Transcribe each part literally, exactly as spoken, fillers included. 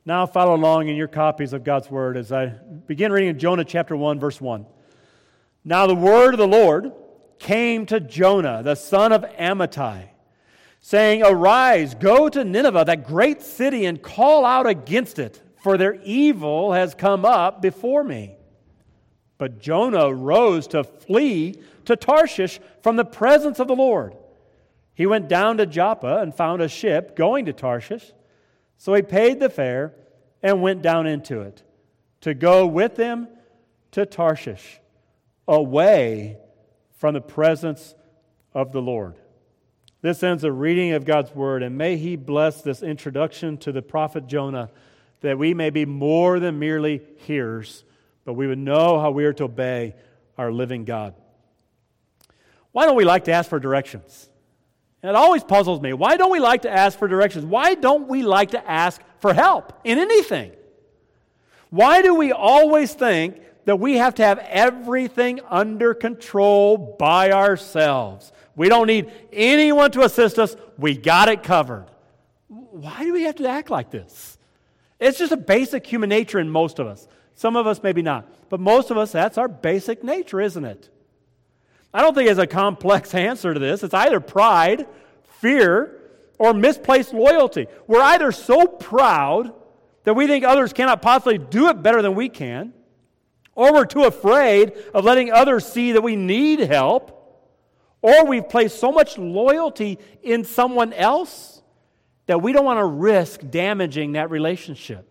Now follow along in your copies of God's Word as I begin reading in Jonah chapter one, verse one. Now the word of the Lord came to Jonah, the son of Amittai, saying, Arise, go to Nineveh, that great city, and call out against it, for their evil has come up before me. But Jonah rose to flee to Tarshish from the presence of the Lord. He went down to Joppa and found a ship going to Tarshish. So he paid the fare and went down into it to go with them to Tarshish, away from the presence of the Lord. This ends the reading of God's Word, and may He bless this introduction to the prophet Jonah, that we may be more than merely hearers, but we would know how we are to obey our living God. Why don't we like to ask for directions? And it always puzzles me. Why don't we like to ask for directions? Why don't we like to ask for help in anything? Why do we always think that we have to have everything under control by ourselves? We don't need anyone to assist us. We got it covered. Why do we have to act like this? It's just a basic human nature in most of us. Some of us maybe not. But most of us, that's our basic nature, isn't it? I don't think there's a complex answer to this. It's either pride, fear, or misplaced loyalty. We're either so proud that we think others cannot possibly do it better than we can, or we're too afraid of letting others see that we need help, or we've placed so much loyalty in someone else that we don't want to risk damaging that relationship.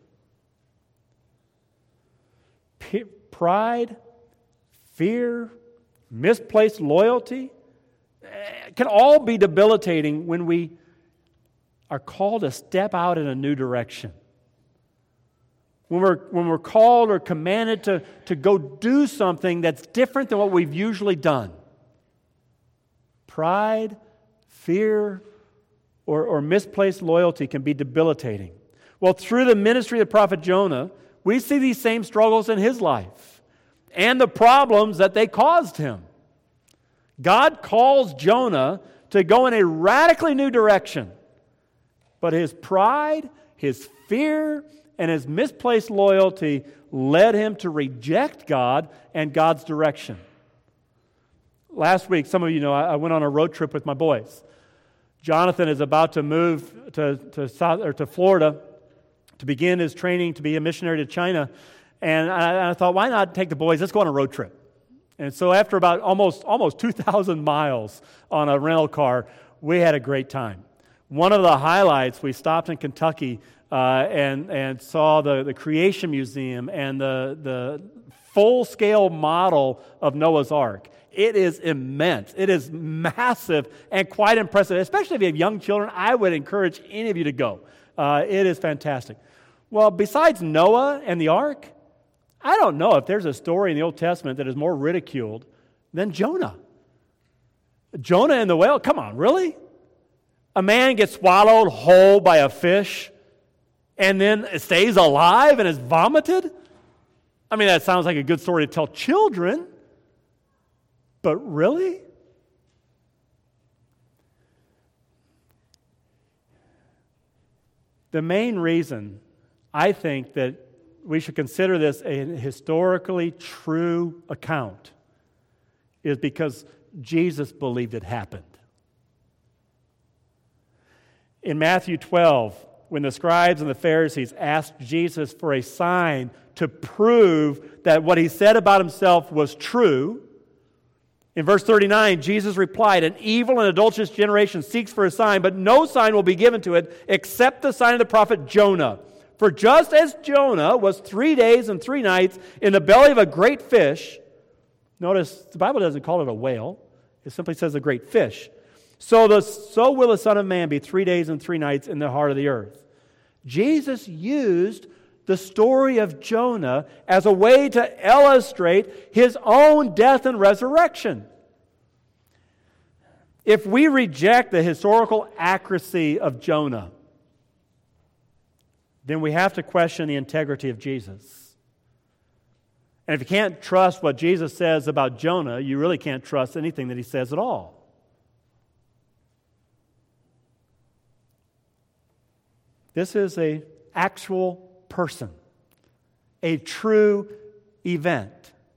P- pride, fear, misplaced loyalty can all be debilitating when we are called to step out in a new direction. When we're, when we're called or commanded to, to go do something that's different than what we've usually done. Pride, fear, or, or misplaced loyalty can be debilitating. Well, through the ministry of the prophet Jonah, we see these same struggles in his life and the problems that they caused him. God calls Jonah to go in a radically new direction, but his pride, his fear, and his misplaced loyalty led him to reject God and God's direction. Last week, some of you know, I went on a road trip with my boys. Jonathan is about to move to, to, South, or to Florida to begin his training to be a missionary to China. And I, I thought, why not take the boys? Let's go on a road trip. And so after about almost, almost two thousand miles on a rental car, we had a great time. One of the highlights, we stopped in Kentucky uh, and, and saw the, the Creation Museum and the, the full-scale model of Noah's Ark. It is immense. It is massive and quite impressive. Especially if you have young children, I would encourage any of you to go. Uh, it is fantastic. Well, besides Noah and the ark, I don't know if there's a story in the Old Testament that is more ridiculed than Jonah. Jonah and the whale, come on, really? A man gets swallowed whole by a fish and then stays alive and is vomited? I mean, that sounds like a good story to tell children. But really? The main reason I think that we should consider this a historically true account is because Jesus believed it happened. In Matthew twelve, when the scribes and the Pharisees asked Jesus for a sign to prove that what he said about himself was true, in verse thirty-nine, Jesus replied, An evil and adulterous generation seeks for a sign, but no sign will be given to it except the sign of the prophet Jonah. For just as Jonah was three days and three nights in the belly of a great fish, notice the Bible doesn't call it a whale, it simply says a great fish. So, the, so will the Son of Man be three days and three nights in the heart of the earth. Jesus used the story of Jonah as a way to illustrate his own death and resurrection. If we reject the historical accuracy of Jonah, then we have to question the integrity of Jesus. And if you can't trust what Jesus says about Jonah, you really can't trust anything that he says at all. This is an actual person, a true event.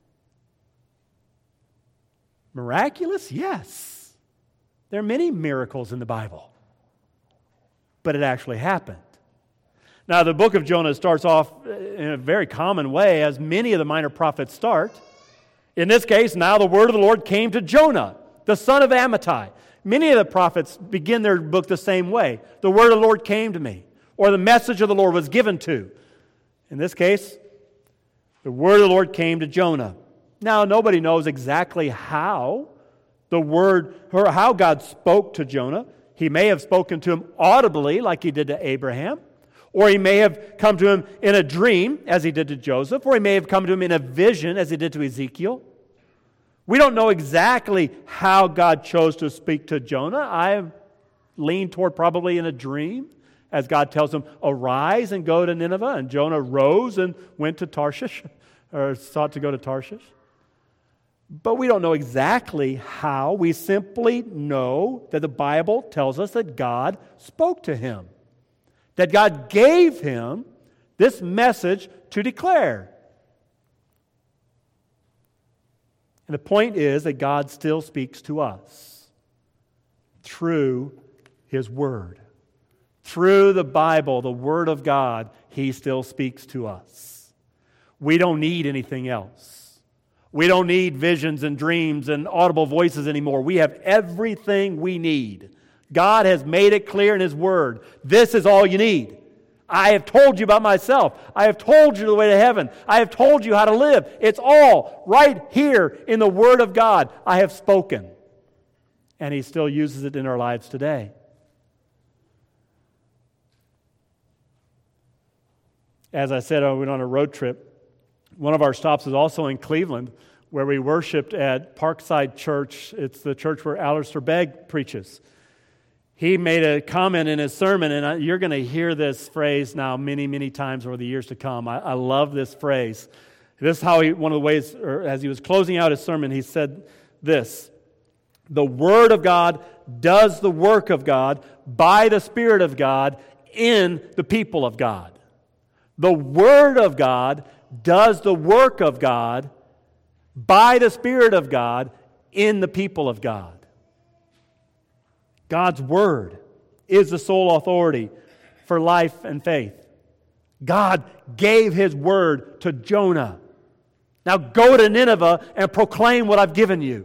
Miraculous? Yes. There are many miracles in the Bible. But it actually happened. Now, the book of Jonah starts off in a very common way, as many of the minor prophets start. In this case, now the word of the Lord came to Jonah, the son of Amittai. Many of the prophets begin their book the same way. The word of the Lord came to me, or the message of the Lord was given to. In this case, the word of the Lord came to Jonah. Now, nobody knows exactly how the word, or how God spoke to Jonah. He may have spoken to him audibly, like he did to Abraham, or he may have come to him in a dream, as he did to Joseph, or he may have come to him in a vision, as he did to Ezekiel. We don't know exactly how God chose to speak to Jonah. I lean toward probably in a dream, as God tells him, arise and go to Nineveh. And Jonah rose and went to Tarshish, or sought to go to Tarshish. But we don't know exactly how. We simply know that the Bible tells us that God spoke to him, that God gave him this message to declare. And the point is that God still speaks to us through His Word. Through the Bible, the Word of God, He still speaks to us. We don't need anything else. We don't need visions and dreams and audible voices anymore. We have everything we need. God has made it clear in His Word. This is all you need. I have told you about myself. I have told you the way to heaven. I have told you how to live. It's all right here in the Word of God. I have spoken. And He still uses it in our lives today. As I said, I went on a road trip. One of our stops was also in Cleveland, where we worshiped at Parkside Church. It's the church where Alistair Begg preaches. He made a comment in his sermon, and you're going to hear this phrase now many, many times over the years to come. I, I love this phrase. This is how he, one of the ways, or as he was closing out his sermon, he said this: the Word of God does the work of God by the Spirit of God in the people of God. The Word of God does the work of God by the Spirit of God in the people of God. God's Word is the sole authority for life and faith. God gave His Word to Jonah. Now go to Nineveh and proclaim what I've given you.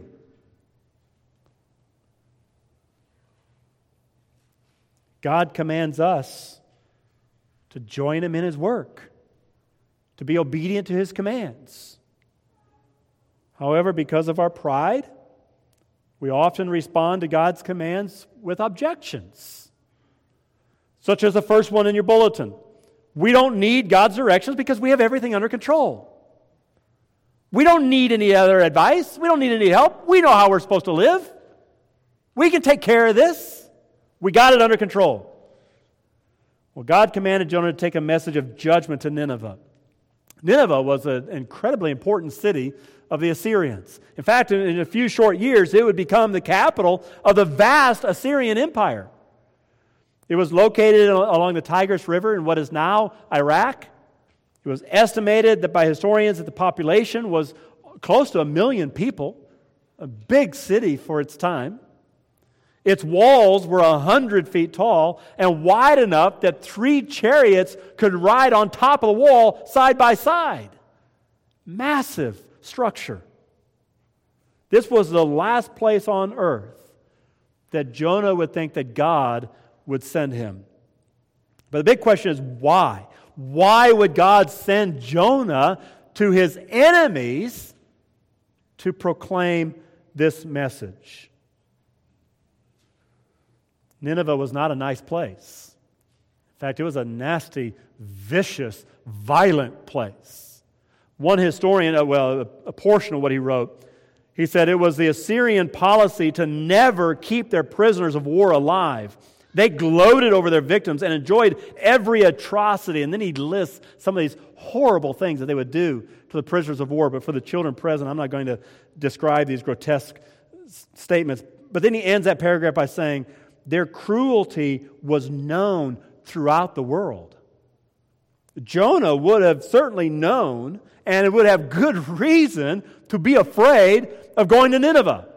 God commands us to join Him in His work, to be obedient to His commands. However, because of our pride, we often respond to God's commands with objections, such as the first one in your bulletin. We don't need God's directions because we have everything under control. We don't need any other advice. We don't need any help. We know how we're supposed to live. We can take care of this. We got it under control. Well, God commanded Jonah to take a message of judgment to Nineveh. Nineveh was an incredibly important city of the Assyrians. In fact, in a few short years, it would become the capital of the vast Assyrian Empire. It was located along the Tigris River in what is now Iraq. It was estimated that by historians that the population was close to a million people, a big city for its time. Its walls were a hundred feet tall and wide enough that three chariots could ride on top of the wall side by side. Massive structure. This was the last place on earth that Jonah would think that God would send him. But the big question is why? Why would God send Jonah to his enemies to proclaim this message? Nineveh was not a nice place. In fact, it was a nasty, vicious, violent place. One historian, well, a portion of what he wrote, he said it was the Assyrian policy to never keep their prisoners of war alive. They gloated over their victims and enjoyed every atrocity. And then he lists some of these horrible things that they would do to the prisoners of war. But for the children present, I'm not going to describe these grotesque statements. But then he ends that paragraph by saying, their cruelty was known throughout the world. Jonah would have certainly known and would have good reason to be afraid of going to Nineveh.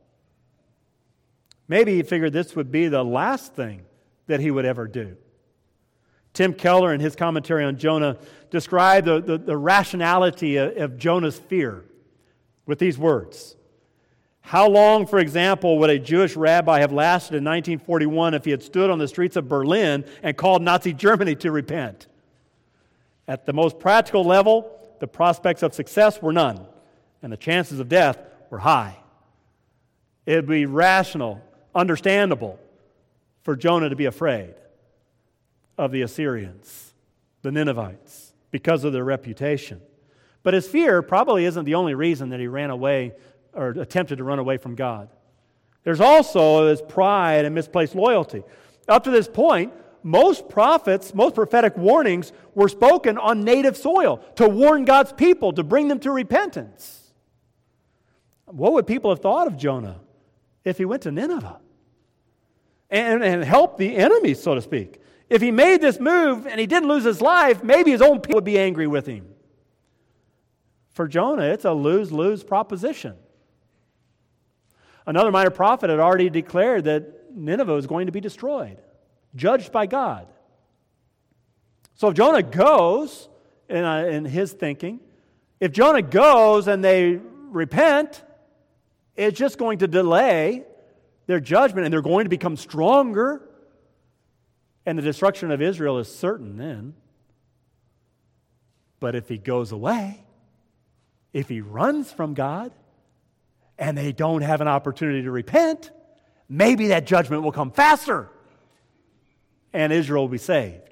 Maybe he figured this would be the last thing that he would ever do. Tim Keller, in his commentary on Jonah, described the, the, the rationality of, of Jonah's fear with these words. How long, for example, would a Jewish rabbi have lasted in nineteen forty-one if he had stood on the streets of Berlin and called Nazi Germany to repent? At the most practical level, the prospects of success were none, and the chances of death were high. It would be rational, understandable for Jonah to be afraid of the Assyrians, the Ninevites, because of their reputation. But his fear probably isn't the only reason that he ran away or attempted to run away from God. There's also his pride and misplaced loyalty. Up to this point, most prophets, most prophetic warnings were spoken on native soil to warn God's people, to bring them to repentance. What would people have thought of Jonah if he went to Nineveh and, and helped the enemy, so to speak? If he made this move and he didn't lose his life, maybe his own people would be angry with him. For Jonah, it's a lose-lose proposition. Another minor prophet had already declared that Nineveh was going to be destroyed, judged by God. So if Jonah goes, in, uh, in his thinking, if Jonah goes and they repent, it's just going to delay their judgment, and they're going to become stronger, and the destruction of Israel is certain then. But if he goes away, if he runs from God, and they don't have an opportunity to repent, maybe that judgment will come faster, and Israel will be saved.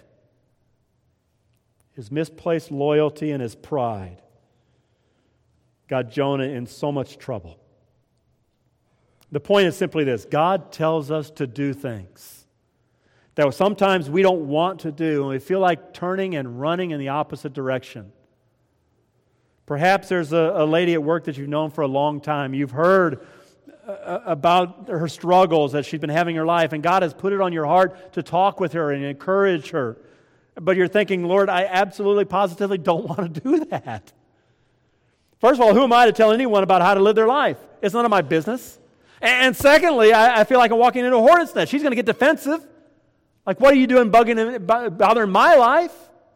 His misplaced loyalty and his pride got Jonah in so much trouble. The point is simply this: God tells us to do things that sometimes we don't want to do, and we feel like turning and running in the opposite direction. Perhaps there's a, a lady at work that you've known for a long time. You've heard uh, about her struggles that she's been having in her life, and God has put it on your heart to talk with her and encourage her. But you're thinking, Lord, I absolutely, positively don't want to do that. First of all, who am I to tell anyone about how to live their life? It's none of my business. And secondly, I, I feel like I'm walking into a hornet's nest. She's going to get defensive. Like, what are you doing bugging, bothering my life?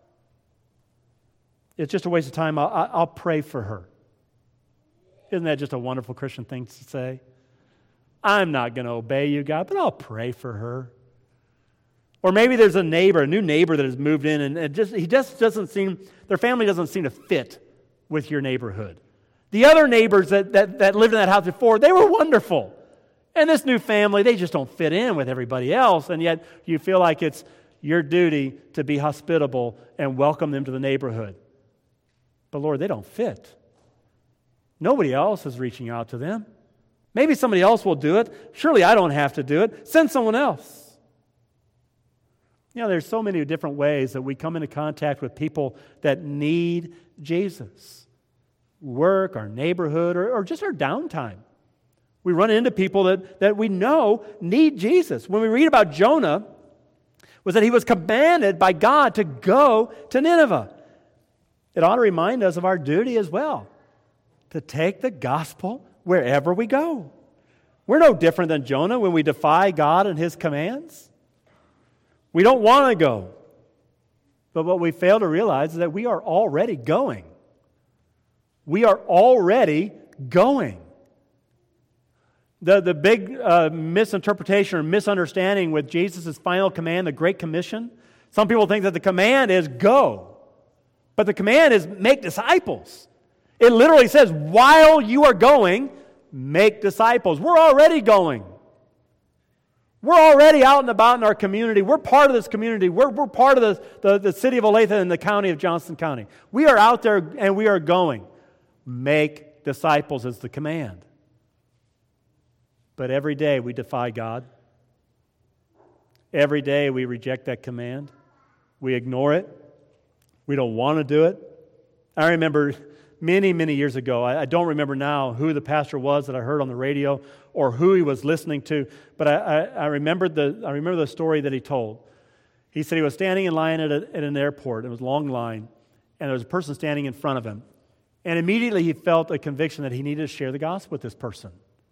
It's just a waste of time. I'll, I'll pray for her. Isn't that just a wonderful Christian thing to say? I'm not going to obey you, God, but I'll pray for her. Or maybe there's a neighbor, a new neighbor that has moved in, and it just he just doesn't seem, their family doesn't seem to fit with your neighborhood. The other neighbors that, that, that lived in that house before, they were wonderful. And this new family, they just don't fit in with everybody else, and yet you feel like it's your duty to be hospitable and welcome them to the neighborhood. But Lord, they don't fit. Nobody else is reaching out to them. Maybe somebody else will do it. Surely I don't have to do it. Send someone else. You know, there's so many different ways that we come into contact with people that need Jesus. Work, our neighborhood, or, or just our downtime. We run into people that, that we know need Jesus. When we read about Jonah, was that he was commanded by God to go to Nineveh. It ought to remind us of our duty as well, to take the gospel wherever we go. We're no different than Jonah when we defy God and His commands. We don't want to go. But what we fail to realize is that we are already going. We are already going. The, the big uh, misinterpretation or misunderstanding with Jesus' final command, the Great Commission, some people think that the command is go. But the command is make disciples. It literally says, while you are going, make disciples. We're already going. We're already out and about in our community. We're part of this community. We're, we're part of the, the, the city of Olathe and the county of Johnston County. We are out there and we are going. Make disciples is the command. But every day we defy God. Every day we reject that command. We ignore it. We don't want to do it. I remember many, many years ago, I, I don't remember now who the pastor was that I heard on the radio or who he was listening to, but I, I, I, remembered the, I remember the story that he told. He said he was standing in line at, a, at an airport. It was a long line, and there was a person standing in front of him. And immediately he felt a conviction that he needed to share the gospel with this person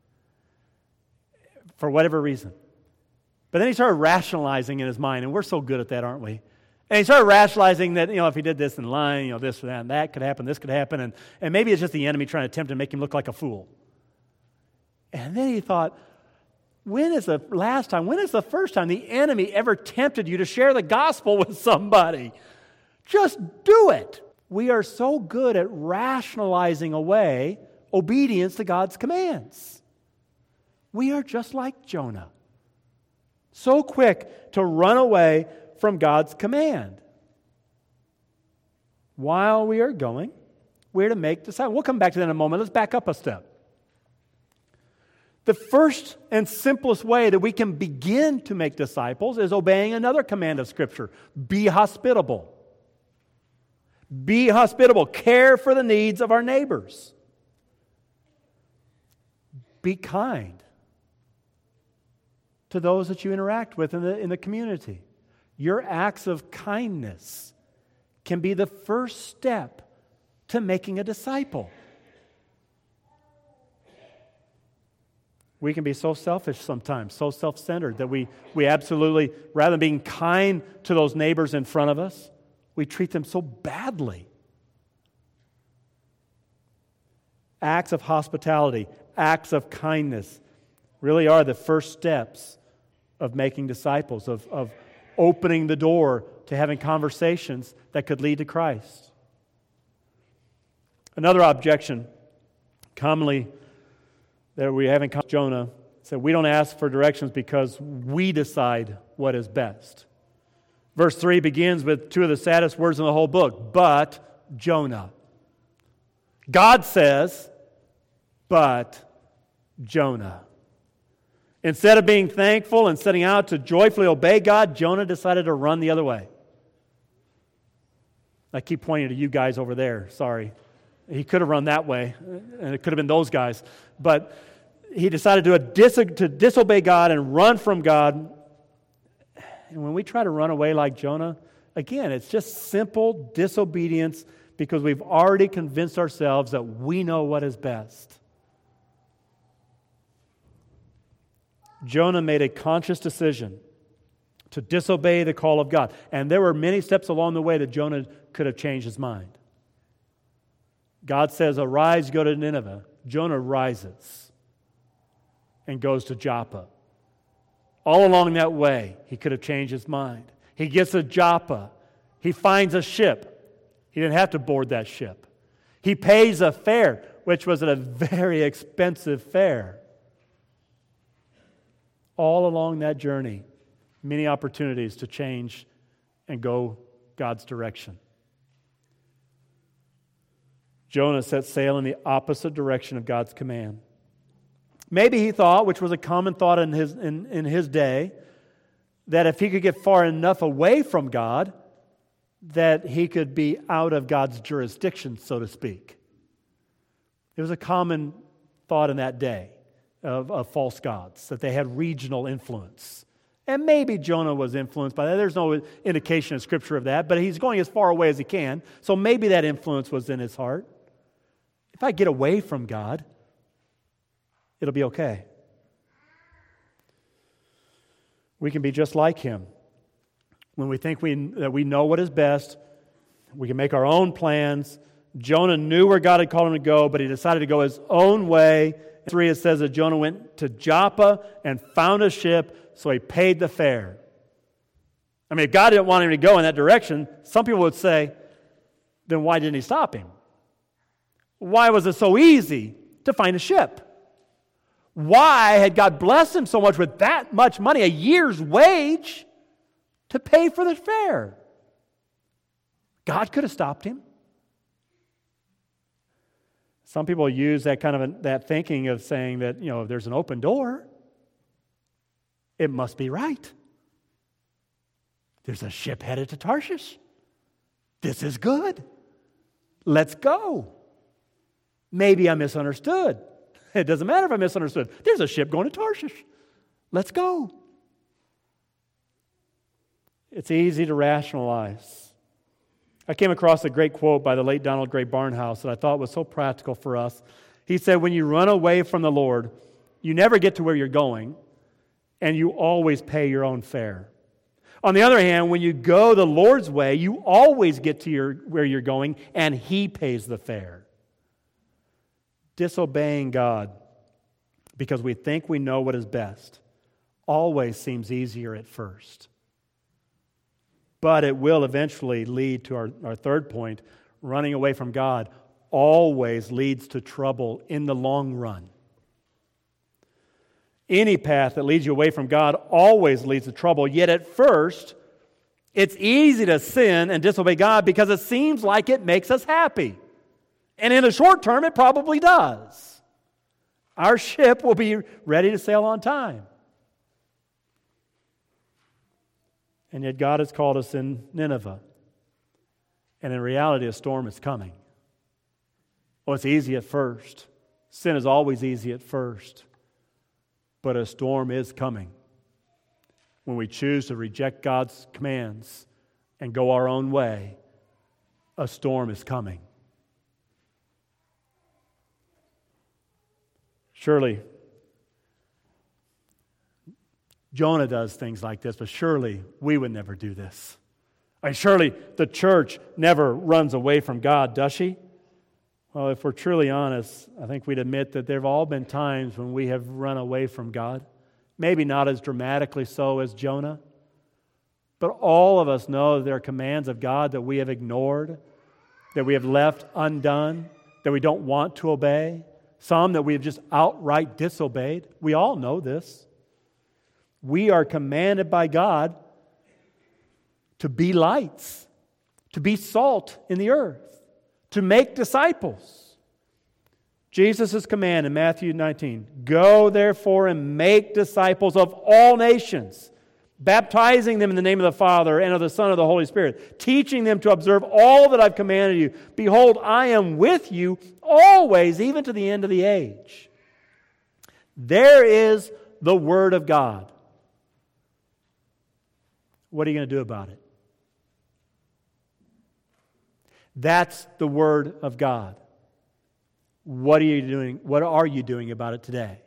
for whatever reason. But then he started rationalizing in his mind, and we're so good at that, aren't we? And he started rationalizing that, you know, if he did this in line, you know, this or that, and that could happen, this could happen, and, and maybe it's just the enemy trying to tempt him to make him look like a fool. And then he thought, when is the last time, when is the first time the enemy ever tempted you to share the gospel with somebody? Just do it. We are so good at rationalizing away obedience to God's commands. We are just like Jonah. So quick to run away from God's command. While we are going, we're to make disciples. We'll come back to that in a moment. Let's back up a step. The first and simplest way that we can begin to make disciples is obeying another command of Scripture. Be hospitable. Be hospitable. Care for the needs of our neighbors. Be kind to those that you interact with in the, in the community. Your acts of kindness can be the first step to making a disciple. We can be so selfish sometimes, so self-centered, that we, we absolutely, rather than being kind to those neighbors in front of us, we treat them so badly. Acts of hospitality, acts of kindness really are the first steps of making disciples, of, of opening the door to having conversations that could lead to Christ. Another objection, commonly that we have in Jonah, said we don't ask for directions because we decide what is best. Verse three begins with two of the saddest words in the whole book, but Jonah. God says, but Jonah. Instead of being thankful and setting out to joyfully obey God, Jonah decided to run the other way. I keep pointing to you guys over there, sorry. He could have run that way, and it could have been those guys. But he decided to, dis- to disobey God and run from God. And when we try to run away like Jonah, again, it's just simple disobedience because we've already convinced ourselves that we know what is best. Jonah made a conscious decision to disobey the call of God. And there were many steps along the way that Jonah could have changed his mind. God says, arise, go to Nineveh. Jonah rises and goes to Joppa. All along that way, he could have changed his mind. He gets to Joppa. He finds a ship. He didn't have to board that ship. He pays a fare, which was a very expensive fare. All along that journey, many opportunities to change and go God's direction. Jonah set sail in the opposite direction of God's command. Maybe he thought, which was a common thought in his, in, in his day, that if he could get far enough away from God, that he could be out of God's jurisdiction, so to speak. It was a common thought in that day of, of false gods, that they had regional influence. And maybe Jonah was influenced by that. There's no indication in Scripture of that, but he's going as far away as he can, so maybe that influence was in his heart. If I get away from God, it'll be okay. We can be just like him. When we think we, that we know what is best, we can make our own plans. Jonah knew where God had called him to go, but he decided to go his own way. In three, it says that Jonah went to Joppa and found a ship, so he paid the fare. I mean, if God didn't want him to go in that direction, some people would say, then why didn't he stop him? Why was it so easy to find a ship? Why had God blessed him so much with that much money, a year's wage, to pay for the fare? God could have stopped him. Some people use that kind of a, that thinking of saying that, you know, if there's an open door, it must be right. There's a ship headed to Tarshish. This is good. Let's go. Maybe I misunderstood. It doesn't matter if I misunderstood. There's a ship going to Tarshish. Let's go. It's easy to rationalize. I came across a great quote by the late Donald Gray Barnhouse that I thought was so practical for us. He said, when you run away from the Lord, you never get to where you're going, and you always pay your own fare. On the other hand, when you go the Lord's way, you always get to your, where you're going, and He pays the fare. Disobeying God because we think we know what is best always seems easier at first. But it will eventually lead to our, our third point. Running away from God always leads to trouble in the long run. Any path that leads you away from God always leads to trouble. Yet at first, it's easy to sin and disobey God because it seems like it makes us happy. And in the short term, it probably does. Our ship will be ready to sail on time. And yet God has called us in Nineveh. And in reality, a storm is coming. Oh, it's easy at first. Sin is always easy at first. But a storm is coming. When we choose to reject God's commands and go our own way, a storm is coming. Surely, Jonah does things like this, but surely we would never do this. I mean, surely the church never runs away from God, does she? Well, if we're truly honest, I think we'd admit that there have all been times when we have run away from God. Maybe not as dramatically so as Jonah, but all of us know there are commands of God that we have ignored, that we have left undone, that we don't want to obey, some that we have just outright disobeyed. We all know this. We are commanded by God to be lights, to be salt in the earth, to make disciples. Jesus' command in Matthew nineteen, go therefore and make disciples of all nations, baptizing them in the name of the Father and of the Son and of the Holy Spirit, teaching them to observe all that I've commanded you. Behold, I am with you always, even to the end of the age. There is the Word of God. What are you going to do about it? That's the Word of God. What are you doing? What are you doing about it today?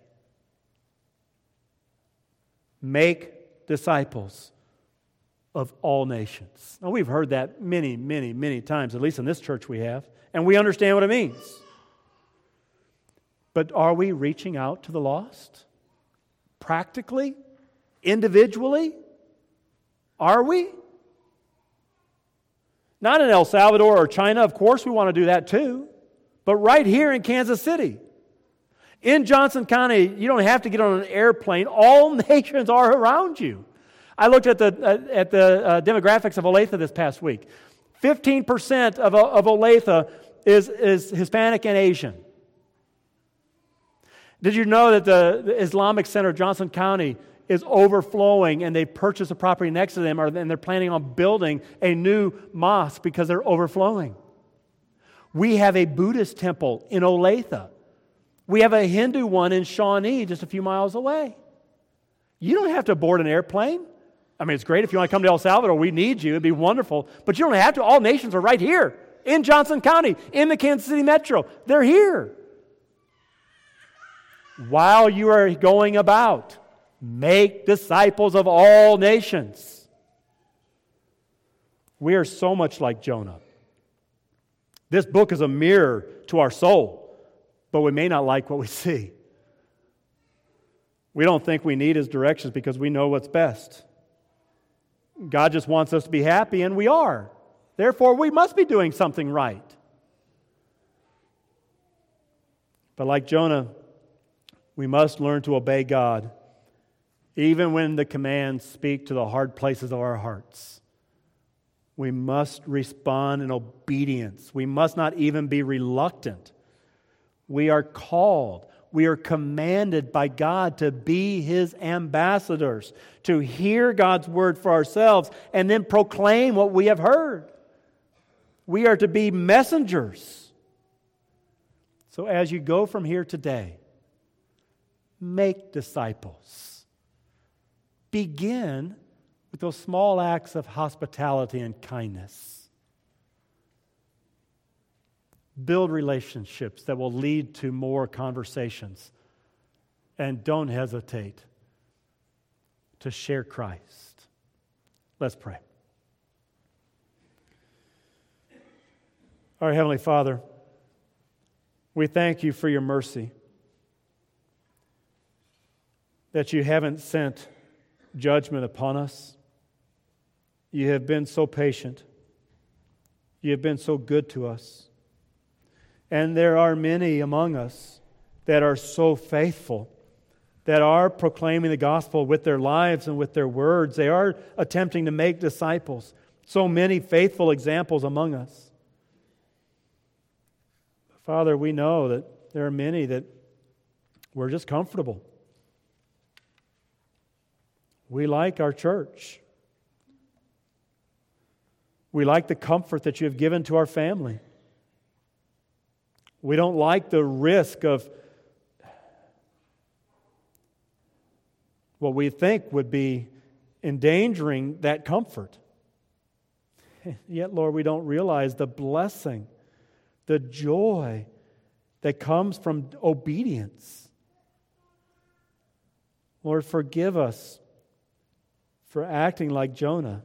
Make disciples of all nations. Now, we've heard that many, many, many times, at least in this church we have, and we understand what it means. But are we reaching out to the lost? Practically? Individually? Are we? Not in El Salvador or China. Of course we want to do that too. But right here in Kansas City. In Johnson County, you don't have to get on an airplane. All nations are around you. I looked at the uh, at the uh, demographics of Olathe this past week. fifteen percent of, of Olathe is, is Hispanic and Asian. Did you know that the, the Islamic Center of Johnson County is overflowing, and they purchased a property next to them, or, and they're planning on building a new mosque because they're overflowing? We have a Buddhist temple in Olathe. We have a Hindu one in Shawnee, just a few miles away. You don't have to board an airplane. I mean, it's great if you want to come to El Salvador. We need you. It'd be wonderful. But you don't have to. All nations are right here in Johnson County, in the Kansas City metro. They're here. While you are going about, make disciples of all nations. We are so much like Jonah. This book is a mirror to our soul, but we may not like what we see. We don't think we need His directions because we know what's best. God just wants us to be happy, and we are. Therefore, we must be doing something right. But like Jonah, we must learn to obey God, even when the commands speak to the hard places of our hearts. We must respond in obedience. We must not even be reluctant. We are called, we are commanded by God to be His ambassadors, to hear God's word for ourselves and then proclaim what we have heard. We are to be messengers. So as you go from here today, make disciples. Begin with those small acts of hospitality and kindness. Build relationships that will lead to more conversations. And don't hesitate to share Christ. Let's pray. Our Heavenly Father, we thank you for your mercy, that you haven't sent judgment upon us. You have been so patient. You have been so good to us. And there are many among us that are so faithful, that are proclaiming the gospel with their lives and with their words. They are attempting to make disciples. So many faithful examples among us. Father, we know that there are many that we're just comfortable. We like our church. We like the comfort that you have given to our family. We don't like the risk of what we think would be endangering that comfort. Yet, Lord, we don't realize the blessing, the joy that comes from obedience. Lord, forgive us for acting like Jonah.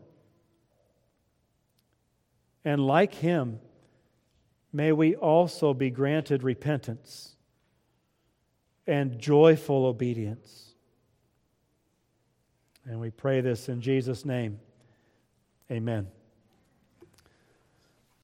And like him, may we also be granted repentance and joyful obedience. And we pray this in Jesus' name. Amen.